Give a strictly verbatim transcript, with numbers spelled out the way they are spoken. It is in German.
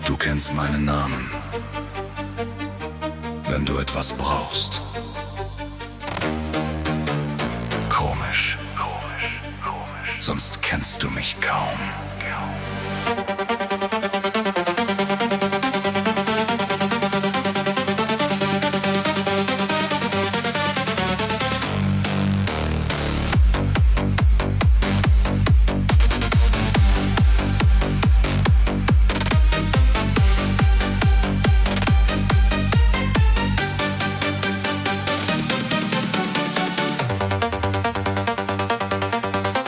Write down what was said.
Du kennst meinen Namen, wenn du etwas brauchst. Komisch, komisch, komisch. Sonst kennst du mich kaum. kaum.